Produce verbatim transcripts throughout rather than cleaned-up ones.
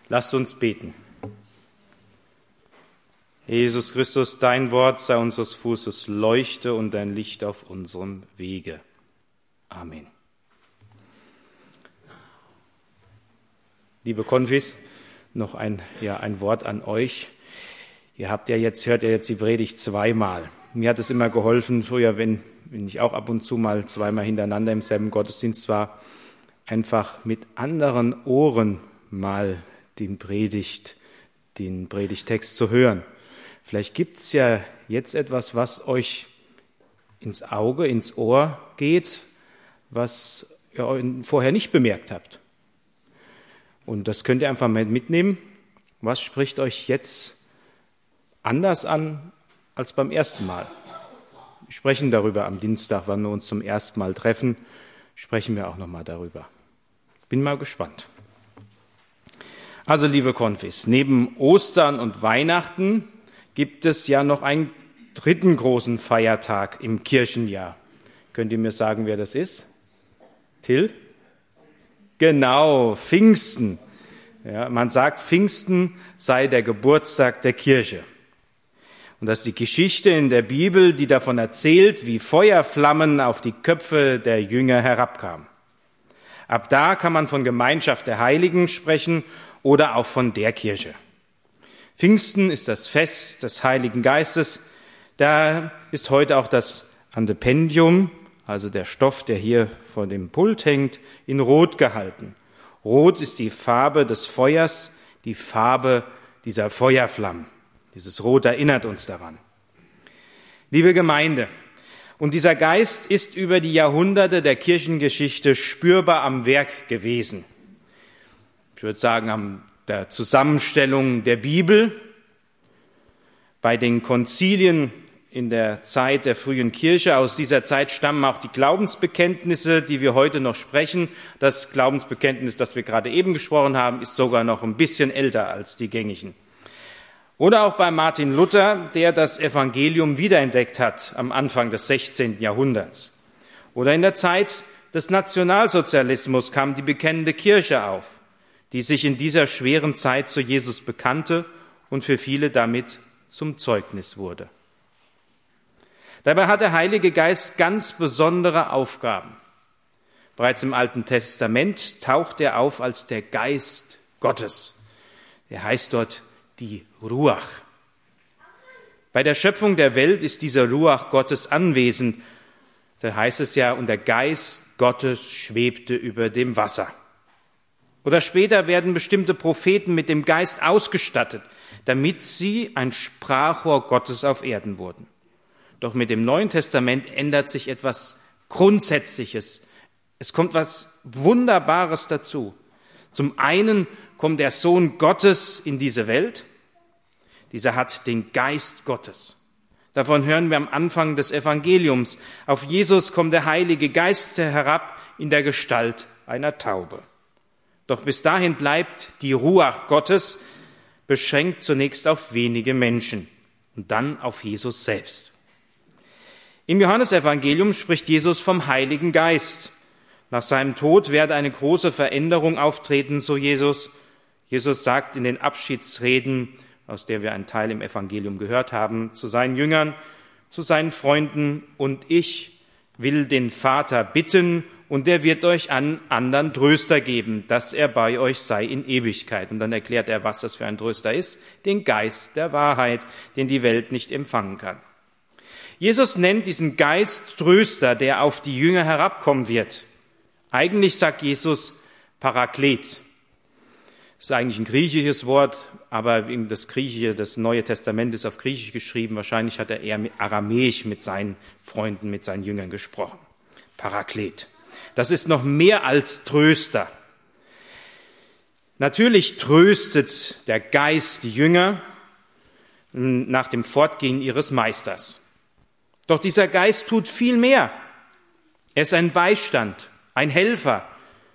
Lasst uns beten. Jesus Christus, dein Wort sei unseres Fußes Leuchte und dein Licht auf unserem Wege. Amen. Liebe Konfis, noch ein, ja, ein Wort an euch. Ihr habt ja jetzt, hört ja jetzt die Predigt zweimal. Mir hat es immer geholfen, früher, wenn, wenn ich auch ab und zu mal zweimal hintereinander im selben Gottesdienst war, einfach mit anderen Ohren mal den Predigt, den Predigtext zu hören. Vielleicht gibt es ja jetzt etwas, was euch ins Auge, ins Ohr geht, was ihr vorher nicht bemerkt habt. Und das könnt ihr einfach mal mitnehmen. Was spricht euch jetzt anders an als beim ersten Mal? Wir sprechen darüber am Dienstag, wann wir uns zum ersten Mal treffen, sprechen wir auch nochmal darüber. Bin mal gespannt. Also, liebe Konfis, neben Ostern und Weihnachten gibt es ja noch einen dritten großen Feiertag im Kirchenjahr. Könnt ihr mir sagen, wer das ist? Till? Genau, Pfingsten. Ja, man sagt, Pfingsten sei der Geburtstag der Kirche. Und das ist die Geschichte in der Bibel, die davon erzählt, wie Feuerflammen auf die Köpfe der Jünger herabkamen. Ab da kann man von Gemeinschaft der Heiligen sprechen oder auch von der Kirche. Pfingsten ist das Fest des Heiligen Geistes. Da ist heute auch das Antependium, also der Stoff, der hier vor dem Pult hängt, in Rot gehalten. Rot ist die Farbe des Feuers, die Farbe dieser Feuerflammen. Dieses Rot erinnert uns daran. Liebe Gemeinde, und dieser Geist ist über die Jahrhunderte der Kirchengeschichte spürbar am Werk gewesen. Ich würde sagen, an der Zusammenstellung der Bibel, bei den Konzilien in der Zeit der frühen Kirche. Aus dieser Zeit stammen auch die Glaubensbekenntnisse, die wir heute noch sprechen. Das Glaubensbekenntnis, das wir gerade eben gesprochen haben, ist sogar noch ein bisschen älter als die gängigen. Oder auch bei Martin Luther, der das Evangelium wiederentdeckt hat am Anfang des sechzehnten Jahrhunderts. Oder in der Zeit des Nationalsozialismus kam die bekennende Kirche auf, die sich in dieser schweren Zeit zu Jesus bekannte und für viele damit zum Zeugnis wurde. Dabei hat der Heilige Geist ganz besondere Aufgaben. Bereits im Alten Testament taucht er auf als der Geist Gottes. Er heißt dort die Ruach. Bei der Schöpfung der Welt ist dieser Ruach Gottes anwesend. Da heißt es ja, und der Geist Gottes schwebte über dem Wasser. Oder später werden bestimmte Propheten mit dem Geist ausgestattet, damit sie ein Sprachrohr Gottes auf Erden wurden. Doch mit dem Neuen Testament ändert sich etwas Grundsätzliches. Es kommt was Wunderbares dazu. Zum einen kommt der Sohn Gottes in diese Welt. Dieser hat den Geist Gottes. Davon hören wir am Anfang des Evangeliums. Auf Jesus kommt der Heilige Geist herab in der Gestalt einer Taube. Doch bis dahin bleibt die Ruach Gottes beschränkt zunächst auf wenige Menschen und dann auf Jesus selbst. Im Johannesevangelium spricht Jesus vom Heiligen Geist. Nach seinem Tod werde eine große Veränderung auftreten, so Jesus. Jesus sagt in den Abschiedsreden, aus der wir einen Teil im Evangelium gehört haben, zu seinen Jüngern, zu seinen Freunden: Und ich will den Vater bitten, und er wird euch einen anderen Tröster geben, dass er bei euch sei in Ewigkeit. Und dann erklärt er, was das für ein Tröster ist: den Geist der Wahrheit, den die Welt nicht empfangen kann. Jesus nennt diesen Geist Tröster, der auf die Jünger herabkommen wird. Eigentlich sagt Jesus Paraklet. Das ist eigentlich ein griechisches Wort, aber das Griechische, das Neue Testament ist auf Griechisch geschrieben. Wahrscheinlich hat er eher mit Aramäisch mit seinen Freunden, mit seinen Jüngern gesprochen. Paraklet. Das ist noch mehr als Tröster. Natürlich tröstet der Geist die Jünger nach dem Fortgehen ihres Meisters. Doch dieser Geist tut viel mehr. Er ist ein Beistand, ein Helfer,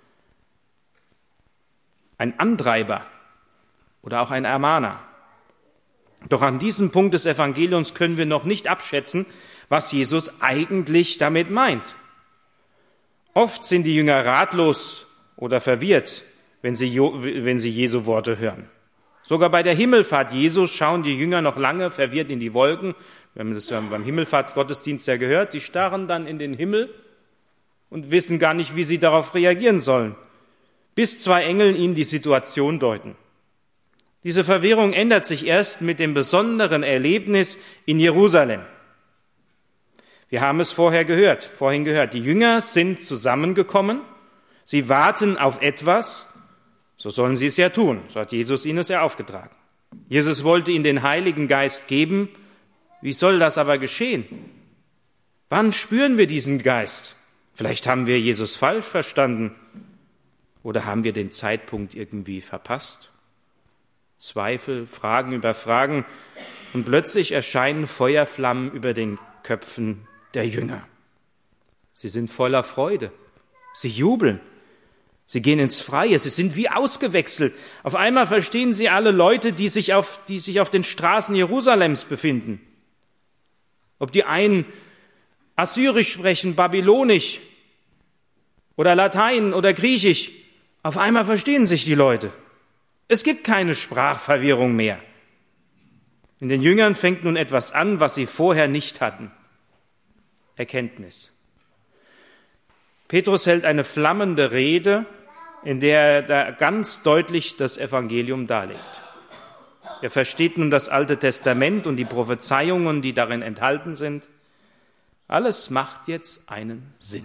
ein Antreiber oder auch ein Ermahner. Doch an diesem Punkt des Evangeliums können wir noch nicht abschätzen, was Jesus eigentlich damit meint. Oft sind die Jünger ratlos oder verwirrt. wenn sie, wenn sie Jesu Worte hören. Sogar bei der Himmelfahrt Jesus schauen die Jünger noch lange verwirrt in die Wolken. Wir haben das beim Himmelfahrtsgottesdienst ja gehört. Die starren dann in den Himmel und wissen gar nicht, wie sie darauf reagieren sollen, bis zwei Engel ihnen die Situation deuten. Diese Verwirrung ändert sich erst mit dem besonderen Erlebnis in Jerusalem. Wir haben es vorher gehört, vorhin gehört. Die Jünger sind zusammengekommen. Sie warten auf etwas. So sollen sie es ja tun. So hat Jesus ihnen es ja aufgetragen. Jesus wollte ihnen den Heiligen Geist geben. Wie soll das aber geschehen? Wann spüren wir diesen Geist? Vielleicht haben wir Jesus falsch verstanden. Oder haben wir den Zeitpunkt irgendwie verpasst? Zweifel, Fragen über Fragen. Und plötzlich erscheinen Feuerflammen über den Köpfen der Jünger. Sie sind voller Freude. Sie jubeln. Sie gehen ins Freie. Sie sind wie ausgewechselt. Auf einmal verstehen sie alle Leute, die sich auf, die sich auf den Straßen Jerusalems befinden. Ob die einen Assyrisch sprechen, Babylonisch oder Latein oder Griechisch. Auf einmal verstehen sich die Leute. Es gibt keine Sprachverwirrung mehr. In den Jüngern fängt nun etwas an, was sie vorher nicht hatten. Erkenntnis. Petrus hält eine flammende Rede, in der er da ganz deutlich das Evangelium darlegt. Er versteht nun das Alte Testament und die Prophezeiungen, die darin enthalten sind. Alles macht jetzt einen Sinn.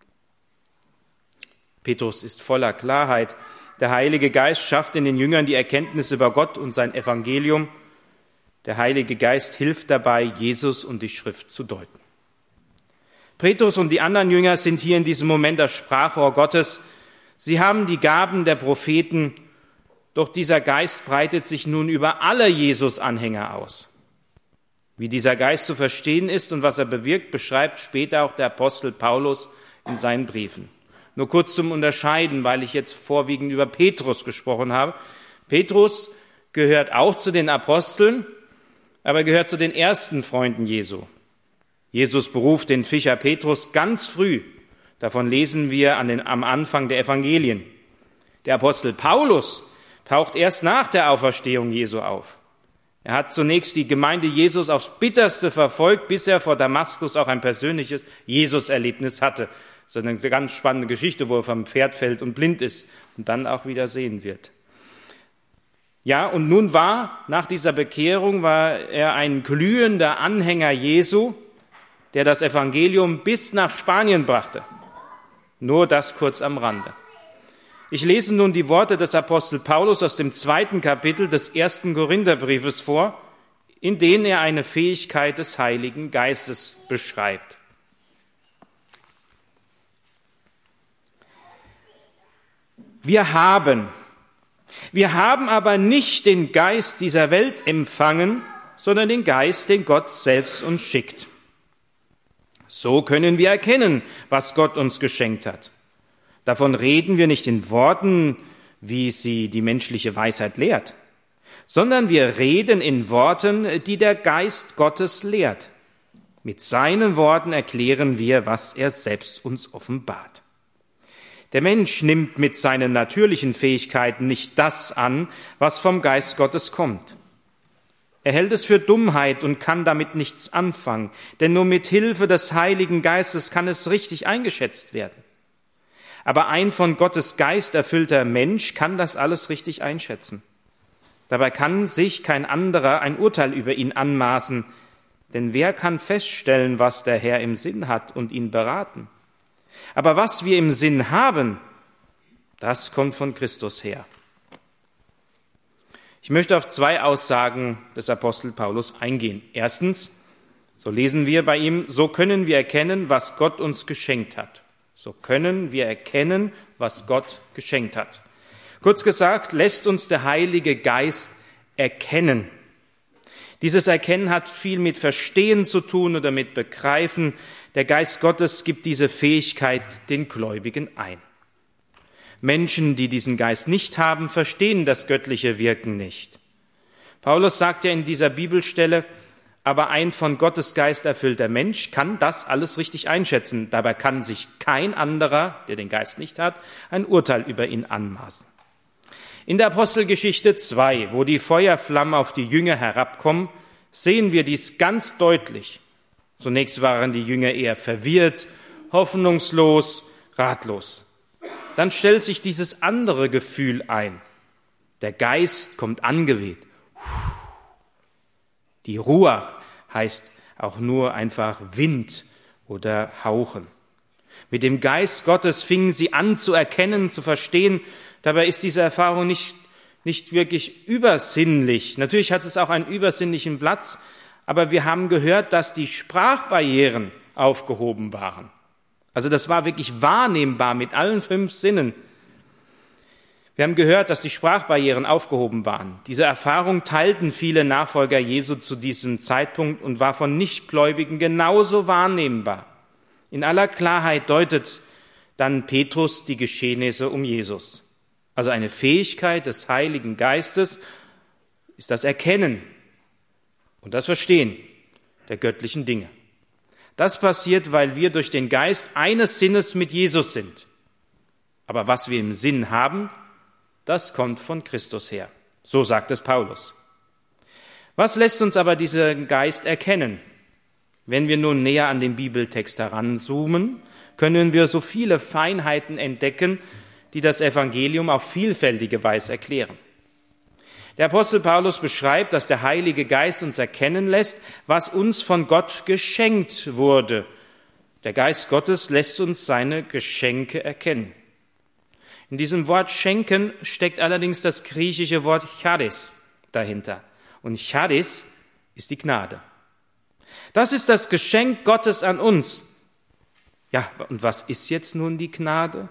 Petrus ist voller Klarheit. Der Heilige Geist schafft in den Jüngern die Erkenntnis über Gott und sein Evangelium. Der Heilige Geist hilft dabei, Jesus und die Schrift zu deuten. Petrus und die anderen Jünger sind hier in diesem Moment das Sprachrohr Gottes. Sie haben die Gaben der Propheten, doch dieser Geist breitet sich nun über alle Jesus-Anhänger aus. Wie dieser Geist zu verstehen ist und was er bewirkt, beschreibt später auch der Apostel Paulus in seinen Briefen. Nur kurz zum Unterscheiden, weil ich jetzt vorwiegend über Petrus gesprochen habe. Petrus gehört auch zu den Aposteln, aber gehört zu den ersten Freunden Jesu. Jesus beruft den Fischer Petrus ganz früh. Davon lesen wir an den, am Anfang der Evangelien. Der Apostel Paulus taucht erst nach der Auferstehung Jesu auf. Er hat zunächst die Gemeinde Jesus aufs Bitterste verfolgt, bis er vor Damaskus auch ein persönliches Jesus-Erlebnis hatte. Das ist eine ganz spannende Geschichte, wo er vom Pferd fällt und blind ist und dann auch wieder sehen wird. Ja, und nun war, nach dieser Bekehrung, war er ein glühender Anhänger Jesu, der das Evangelium bis nach Spanien brachte. Nur das kurz am Rande. Ich lese nun die Worte des Apostel Paulus aus dem zweiten Kapitel des ersten Korintherbriefes vor, in denen er eine Fähigkeit des Heiligen Geistes beschreibt. Wir haben, wir haben aber nicht den Geist dieser Welt empfangen, sondern den Geist, den Gott selbst uns schickt. So können wir erkennen, was Gott uns geschenkt hat. Davon reden wir nicht in Worten, wie sie die menschliche Weisheit lehrt, sondern wir reden in Worten, die der Geist Gottes lehrt. Mit seinen Worten erklären wir, was er selbst uns offenbart. Der Mensch nimmt mit seinen natürlichen Fähigkeiten nicht das an, was vom Geist Gottes kommt. Er hält es für Dummheit und kann damit nichts anfangen, denn nur mit Hilfe des Heiligen Geistes kann es richtig eingeschätzt werden. Aber ein von Gottes Geist erfüllter Mensch kann das alles richtig einschätzen. Dabei kann sich kein anderer ein Urteil über ihn anmaßen, denn wer kann feststellen, was der Herr im Sinn hat und ihn beraten? Aber was wir im Sinn haben, das kommt von Christus her. Ich möchte auf zwei Aussagen des Apostel Paulus eingehen. Erstens, so lesen wir bei ihm, so können wir erkennen, was Gott uns geschenkt hat. So können wir erkennen, was Gott geschenkt hat. Kurz gesagt, lässt uns der Heilige Geist erkennen. Dieses Erkennen hat viel mit Verstehen zu tun oder mit Begreifen. Der Geist Gottes gibt diese Fähigkeit den Gläubigen ein. Menschen, die diesen Geist nicht haben, verstehen das göttliche Wirken nicht. Paulus sagt ja in dieser Bibelstelle, aber ein von Gottes Geist erfüllter Mensch kann das alles richtig einschätzen. Dabei kann sich kein anderer, der den Geist nicht hat, ein Urteil über ihn anmaßen. In der Apostelgeschichte zwei, wo die Feuerflammen auf die Jünger herabkommen, sehen wir dies ganz deutlich. Zunächst waren die Jünger eher verwirrt, hoffnungslos, ratlos. Dann stellt sich dieses andere Gefühl ein. Der Geist kommt angeweht. Die Ruach heißt auch nur einfach Wind oder Hauchen. Mit dem Geist Gottes fingen sie an zu erkennen, zu verstehen. Dabei ist diese Erfahrung nicht, nicht wirklich übersinnlich. Natürlich hat es auch einen übersinnlichen Platz, aber wir haben gehört, dass die Sprachbarrieren aufgehoben waren. Also das war wirklich wahrnehmbar mit allen fünf Sinnen. Wir haben gehört, dass die Sprachbarrieren aufgehoben waren. Diese Erfahrung teilten viele Nachfolger Jesu zu diesem Zeitpunkt und war von Nichtgläubigen genauso wahrnehmbar. In aller Klarheit deutet dann Petrus die Geschehnisse um Jesus. Also eine Fähigkeit des Heiligen Geistes ist das Erkennen und das Verstehen der göttlichen Dinge. Das passiert, weil wir durch den Geist eines Sinnes mit Jesus sind. Aber was wir im Sinn haben, das kommt von Christus her. So sagt es Paulus. Was lässt uns aber diesen Geist erkennen? Wenn wir nun näher an den Bibeltext heranzoomen, können wir so viele Feinheiten entdecken, die das Evangelium auf vielfältige Weise erklären. Der Apostel Paulus beschreibt, dass der Heilige Geist uns erkennen lässt, was uns von Gott geschenkt wurde. Der Geist Gottes lässt uns seine Geschenke erkennen. In diesem Wort schenken steckt allerdings das griechische Wort charis dahinter. Und charis ist die Gnade. Das ist das Geschenk Gottes an uns. Ja, und was ist jetzt nun die Gnade?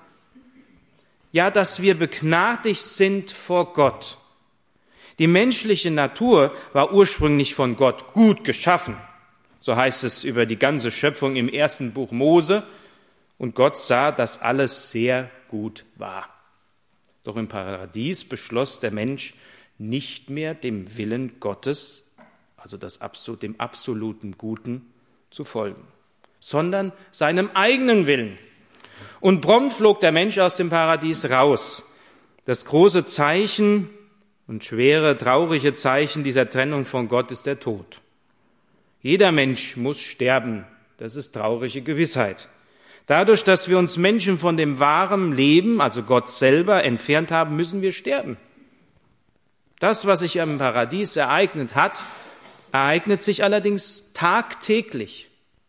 Ja, dass wir begnadigt sind vor Gott. Die menschliche Natur war ursprünglich von Gott gut geschaffen. So heißt es über die ganze Schöpfung im ersten Buch Mose. Und Gott sah, dass alles sehr gut war. Doch im Paradies beschloss der Mensch nicht mehr dem Willen Gottes, also das, dem absoluten Guten, zu folgen, sondern seinem eigenen Willen. Und prompt flog der Mensch aus dem Paradies raus. Das große Zeichen und schwere, traurige Zeichen dieser Trennung von Gott ist der Tod. Jeder Mensch muss sterben. Das ist traurige Gewissheit. Dadurch, dass wir uns Menschen von dem wahren Leben, also Gott selber, entfernt haben, müssen wir sterben. Das, was sich im Paradies ereignet hat, ereignet sich allerdings tagtäglich.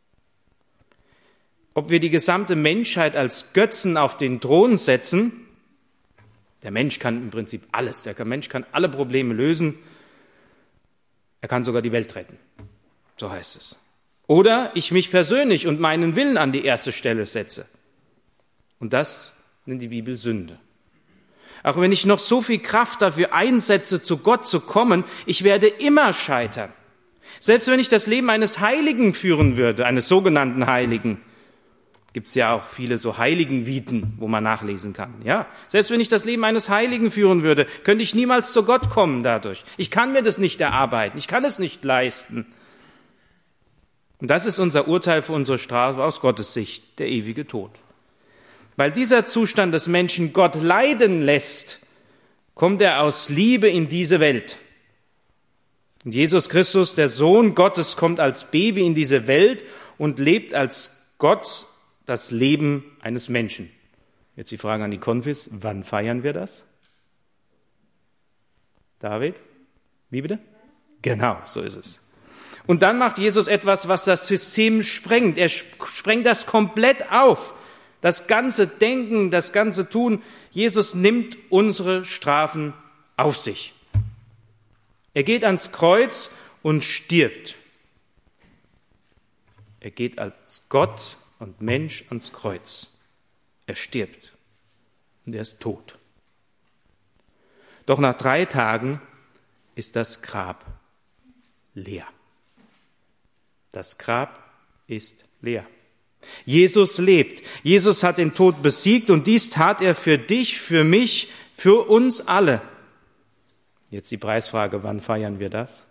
Ob wir die gesamte Menschheit als Götzen auf den Thron setzen, der Mensch kann im Prinzip alles, der Mensch kann alle Probleme lösen, er kann sogar die Welt retten, so heißt es. Oder ich mich persönlich und meinen Willen an die erste Stelle setze. Und das nennt die Bibel Sünde. Auch wenn ich noch so viel Kraft dafür einsetze, zu Gott zu kommen, ich werde immer scheitern. Selbst wenn ich das Leben eines Heiligen führen würde, eines sogenannten Heiligen, gibt es ja auch viele so Heiligenviten, wo man nachlesen kann. Ja, selbst wenn ich das Leben eines Heiligen führen würde, könnte ich niemals zu Gott kommen dadurch. Ich kann mir das nicht erarbeiten, ich kann es nicht leisten. Und das ist unser Urteil für unsere Strafe aus Gottes Sicht, der ewige Tod. Weil dieser Zustand des Menschen Gott leiden lässt, kommt er aus Liebe in diese Welt. Und Jesus Christus, der Sohn Gottes, kommt als Baby in diese Welt und lebt als Gott das Leben eines Menschen. Jetzt die Frage an die Konfis, wann feiern wir das? David? Wie bitte? Genau, so ist es. Und dann macht Jesus etwas, was das System sprengt. Er sprengt das komplett auf. Das ganze Denken, das ganze Tun. Jesus nimmt unsere Strafen auf sich. Er geht ans Kreuz und stirbt. Er geht als Gott und Mensch ans Kreuz. Er stirbt und er ist tot. Doch nach drei Tagen ist das Grab leer. Das Grab ist leer. Jesus lebt. Jesus hat den Tod besiegt und dies tat er für dich, für mich, für uns alle. Jetzt die Preisfrage, wann feiern wir das?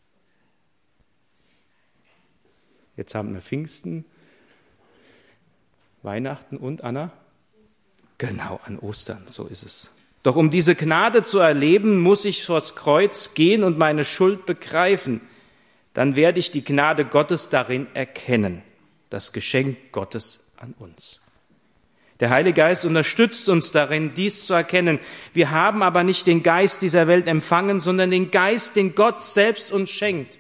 Jetzt haben wir Pfingsten, Weihnachten und Anna? Genau, an Ostern, so ist es. Doch um diese Gnade zu erleben, muss ich vors Kreuz gehen und meine Schuld begreifen. Dann werde ich die Gnade Gottes darin erkennen, das Geschenk Gottes an uns. Der Heilige Geist unterstützt uns darin, dies zu erkennen. Wir haben aber nicht den Geist dieser Welt empfangen, sondern den Geist, den Gott selbst uns schenkt.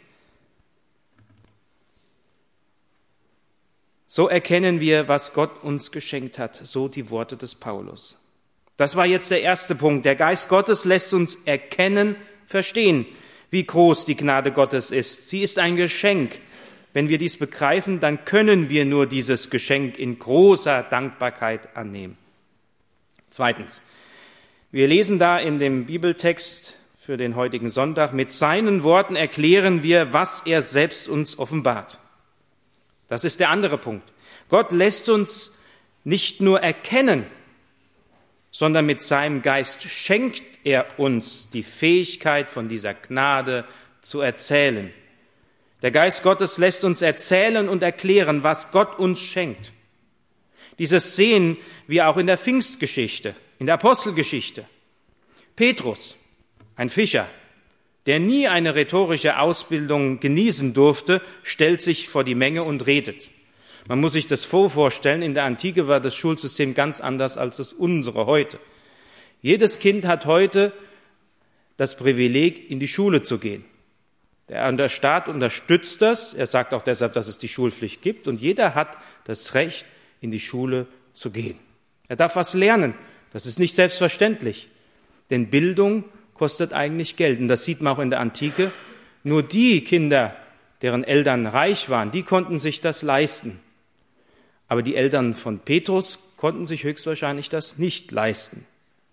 So erkennen wir, was Gott uns geschenkt hat, so die Worte des Paulus. Das war jetzt der erste Punkt. Der Geist Gottes lässt uns erkennen, verstehen, wie groß die Gnade Gottes ist. Sie ist ein Geschenk. Wenn wir dies begreifen, dann können wir nur dieses Geschenk in großer Dankbarkeit annehmen. Zweitens, wir lesen da in dem Bibeltext für den heutigen Sonntag, mit seinen Worten erklären wir, was er selbst uns offenbart. Das ist der andere Punkt. Gott lässt uns nicht nur erkennen, sondern mit seinem Geist schenkt er uns die Fähigkeit, von dieser Gnade zu erzählen. Der Geist Gottes lässt uns erzählen und erklären, was Gott uns schenkt. Dieses sehen wir auch in der Pfingstgeschichte, in der Apostelgeschichte. Petrus, ein Fischer, der nie eine rhetorische Ausbildung genießen durfte, stellt sich vor die Menge und redet. Man muss sich das so vorstellen, in der Antike war das Schulsystem ganz anders als das unsere heute. Jedes Kind hat heute das Privileg, in die Schule zu gehen. Der Staat unterstützt das, er sagt auch deshalb, dass es die Schulpflicht gibt, und jeder hat das Recht, in die Schule zu gehen. Er darf was lernen, das ist nicht selbstverständlich, denn Bildung kostet eigentlich Geld, und das sieht man auch in der Antike. Nur die Kinder, deren Eltern reich waren, die konnten sich das leisten. Aber die Eltern von Petrus konnten sich höchstwahrscheinlich das nicht leisten.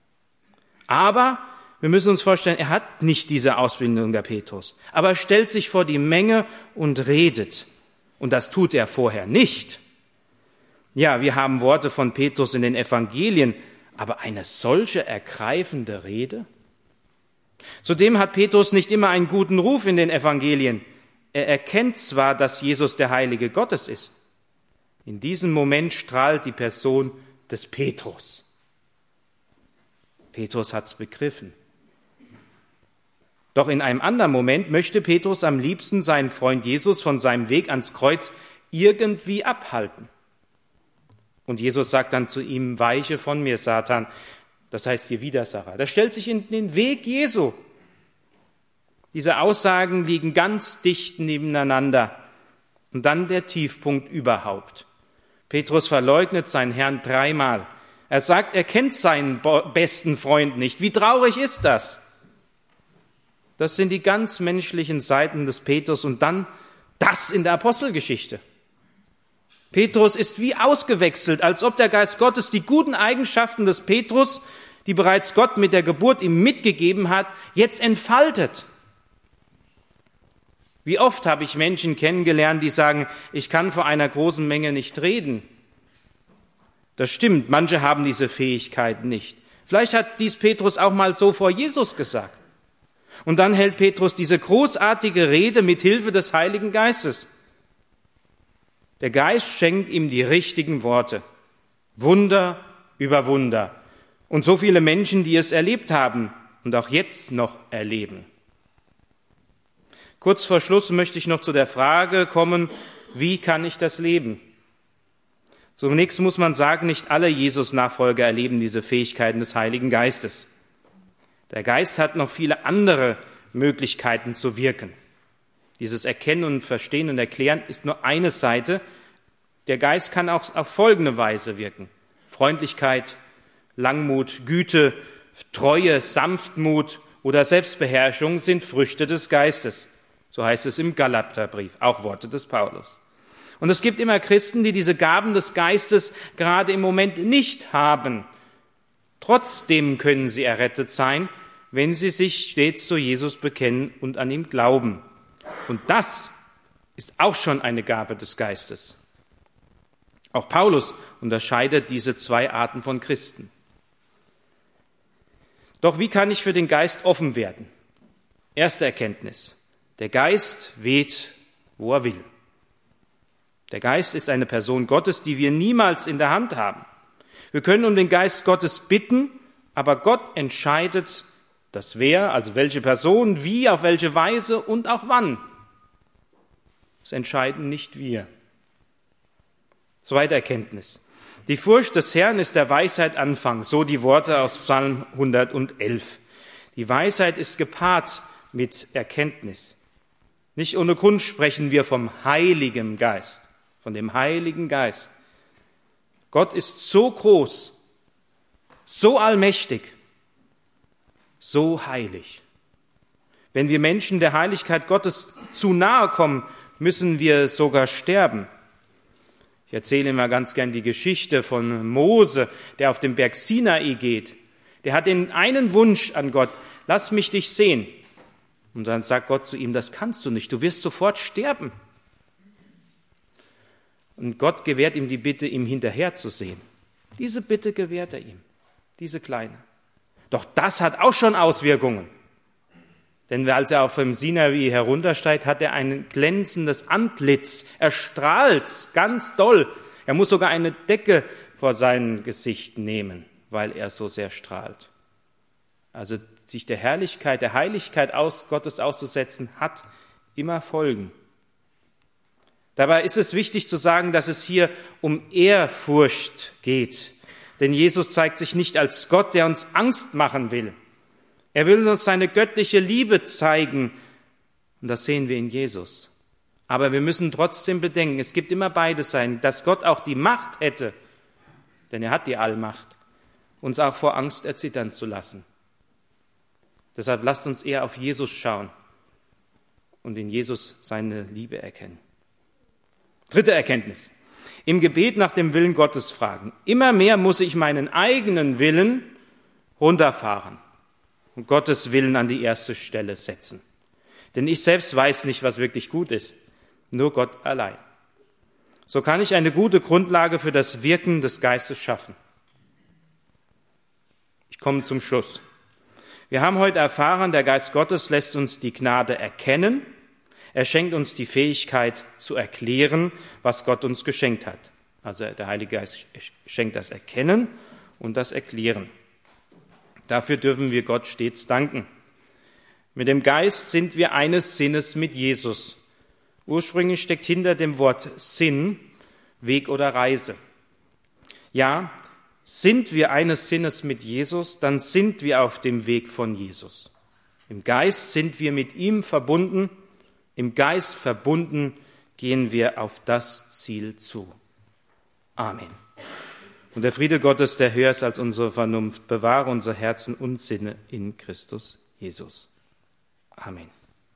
Aber wir müssen uns vorstellen, er hat nicht diese Ausbildung, der Petrus. Aber er stellt sich vor die Menge und redet. Und das tut er vorher nicht. Ja, wir haben Worte von Petrus in den Evangelien, aber eine solche ergreifende Rede? Zudem hat Petrus nicht immer einen guten Ruf in den Evangelien. Er erkennt zwar, dass Jesus der Heilige Gottes ist. In diesem Moment strahlt die Person des Petrus. Petrus hat's begriffen. Doch in einem anderen Moment möchte Petrus am liebsten seinen Freund Jesus von seinem Weg ans Kreuz irgendwie abhalten. Und Jesus sagt dann zu ihm, weiche von mir, Satan, das heißt hier Widersacher. Das stellt sich in den Weg Jesu. Diese Aussagen liegen ganz dicht nebeneinander. Und dann der Tiefpunkt überhaupt. Petrus verleugnet seinen Herrn dreimal. Er sagt, er kennt seinen besten Freund nicht. Wie traurig ist das? Das sind die ganz menschlichen Seiten des Petrus und dann das in der Apostelgeschichte. Petrus ist wie ausgewechselt, als ob der Geist Gottes die guten Eigenschaften des Petrus, die bereits Gott mit der Geburt ihm mitgegeben hat, jetzt entfaltet. Wie oft habe ich Menschen kennengelernt, die sagen, ich kann vor einer großen Menge nicht reden. Das stimmt, manche haben diese Fähigkeit nicht. Vielleicht hat dies Petrus auch mal so vor Jesus gesagt. Und dann hält Petrus diese großartige Rede mit Hilfe des Heiligen Geistes. Der Geist schenkt ihm die richtigen Worte. Wunder über Wunder. Und so viele Menschen, die es erlebt haben und auch jetzt noch erleben. Kurz vor Schluss möchte ich noch zu der Frage kommen, wie kann ich das leben? Zunächst muss man sagen, nicht alle Jesus-Nachfolger erleben diese Fähigkeiten des Heiligen Geistes. Der Geist hat noch viele andere Möglichkeiten zu wirken. Dieses Erkennen und Verstehen und Erklären ist nur eine Seite. Der Geist kann auch auf folgende Weise wirken. Freundlichkeit, Langmut, Güte, Treue, Sanftmut oder Selbstbeherrschung sind Früchte des Geistes. So heißt es im Galaterbrief, auch Worte des Paulus. Und es gibt immer Christen, die diese Gaben des Geistes gerade im Moment nicht haben. Trotzdem können sie errettet sein, wenn sie sich stets zu Jesus bekennen und an ihm glauben. Und das ist auch schon eine Gabe des Geistes. Auch Paulus unterscheidet diese zwei Arten von Christen. Doch wie kann ich für den Geist offen werden? Erste Erkenntnis. Der Geist weht, wo er will. Der Geist ist eine Person Gottes, die wir niemals in der Hand haben. Wir können um den Geist Gottes bitten, Aber Gott entscheidet das Wer, also welche Person, wie, auf welche Weise und auch wann. Das entscheiden nicht wir. Zweite Erkenntnis. Die Furcht des Herrn ist der Weisheit Anfang, so die Worte aus Psalm hundertelf. Die Weisheit ist gepaart mit Erkenntnis. Nicht ohne Grund sprechen wir vom Heiligen Geist, von dem Heiligen Geist. Gott ist so groß, so allmächtig, so heilig. Wenn wir Menschen der Heiligkeit Gottes zu nahe kommen, müssen wir sogar sterben. Ich erzähle immer ganz gern die Geschichte von Mose, der auf den Berg Sinai geht. Der hat den einen Wunsch an Gott: Lass mich dich sehen. Und dann sagt Gott zu ihm: Das kannst du nicht, du wirst sofort sterben. Und Gott gewährt ihm die Bitte, ihm hinterherzusehen. Diese Bitte gewährt er ihm, diese kleine. Doch das hat auch schon Auswirkungen. Denn als er auf dem Sinai heruntersteigt, hat er ein glänzendes Antlitz. Er strahlt ganz doll. Er muss sogar eine Decke vor sein Gesicht nehmen, weil er so sehr strahlt. Also sich der Herrlichkeit, der Heiligkeit aus Gottes auszusetzen, hat immer Folgen. Dabei ist es wichtig zu sagen, dass es hier um Ehrfurcht geht. Denn Jesus zeigt sich nicht als Gott, der uns Angst machen will. Er will uns seine göttliche Liebe zeigen. Und das sehen wir in Jesus. Aber wir müssen trotzdem bedenken, es gibt immer beides sein, dass Gott auch die Macht hätte, denn er hat die Allmacht, uns auch vor Angst erzittern zu lassen. Deshalb lasst uns eher auf Jesus schauen und in Jesus seine Liebe erkennen. Dritte Erkenntnis. Im Gebet nach dem Willen Gottes fragen. Immer mehr muss ich meinen eigenen Willen runterfahren und Gottes Willen an die erste Stelle setzen. Denn ich selbst weiß nicht, was wirklich gut ist, nur Gott allein. So kann ich eine gute Grundlage für das Wirken des Geistes schaffen. Ich komme zum Schluss. Wir haben heute erfahren, der Geist Gottes lässt uns die Gnade erkennen. Er schenkt uns die Fähigkeit zu erklären, was Gott uns geschenkt hat. Also der Heilige Geist schenkt das Erkennen und das Erklären. Dafür dürfen wir Gott stets danken. Mit dem Geist sind wir eines Sinnes mit Jesus. Ursprünglich steckt hinter dem Wort Sinn Weg oder Reise. Ja, sind wir eines Sinnes mit Jesus, dann sind wir auf dem Weg von Jesus. Im Geist sind wir mit ihm verbunden. Im Geist verbunden gehen wir auf das Ziel zu. Amen. Und der Friede Gottes, der höher ist als unsere Vernunft, bewahre unser Herzen und Sinne in Christus Jesus. Amen.